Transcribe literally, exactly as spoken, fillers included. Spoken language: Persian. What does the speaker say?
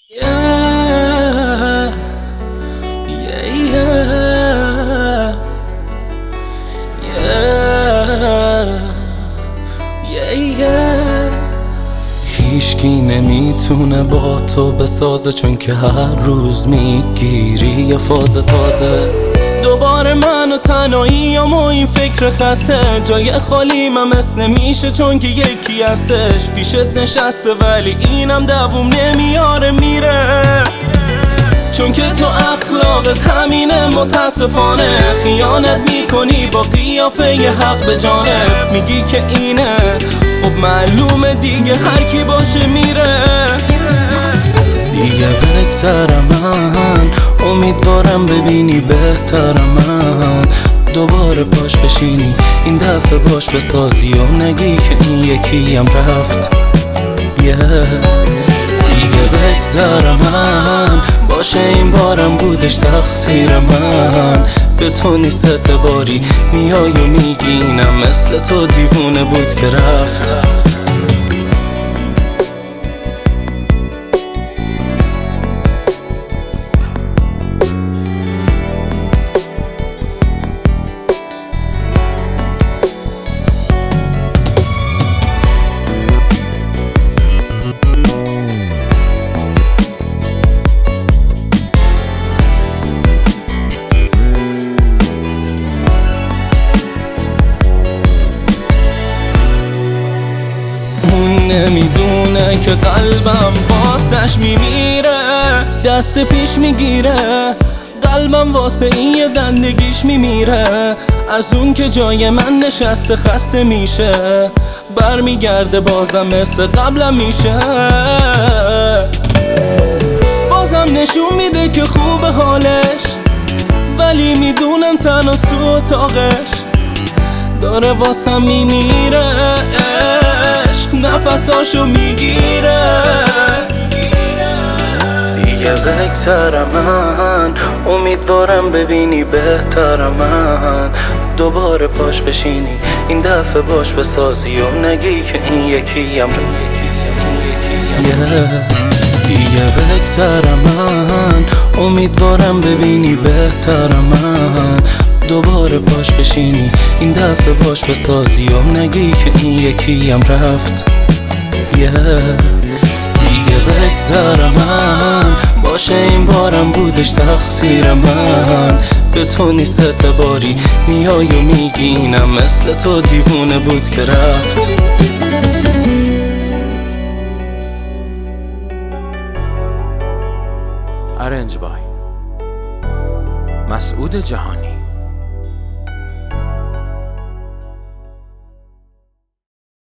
Yeah, yeah, yeah, yeah, yeah. هیچکی نمیتونه با تو بسازه، چون که هر روز میگیری یه فاز تازه. دوباره من و تنهایی و این فکر خسته، جای خالی من مثل نمیشه چون که یکی هستش پیشت نشسته، ولی اینم دووم نمیاره میره، چون که تو اخلاقت همینه. متاسفانه خیانت میکنی با قیافه ی حق به جانب، میگی که اینه، خب معلومه دیگه هر کی باشه میره. دیگه بگذرم من، امیدوارم ببینی بهتر من، دوباره پاش بشینی این دفعه باش بسازی و نگی که این یکی هم رفت. yeah. دیگه بگذرم من، باشه این بارم بودش تقصیر من، به تو نیست اعتباری، میای و میگینم مثل تو دیوونه بود که رفت. نمیدونه که قلبم واسش میمیره، دست پیش میگیره، قلبم واسه این یه دندگیش میمیره. از اون که جای من نشسته خسته میشه، برمیگرده بازم مثل قبلم میشه، بازم نشون میده که خوب حالش، ولی میدونم تنهاست تو اتاقش، داره واسم میمیره، نفساشو میگیره. دیگه بگذرم من، امیدوارم ببینی بهتر من، دوباره پاش بشینی این دفعه باش بسازی و نگی که این یکی هم دیگه بگذرم من، امیدوارم ببینی بهتر من، دوباره پاش بشینی این دفعه باش بسازی و نگی که این یکی هم رفت. yeah. دیگه بگذرم من، باشه این بارم بودش تقصیر من، به تو نیست اعتباری، میای و میگینم مثل تو دیوونه بود که رفت. ارنج بای مسعود جهانی.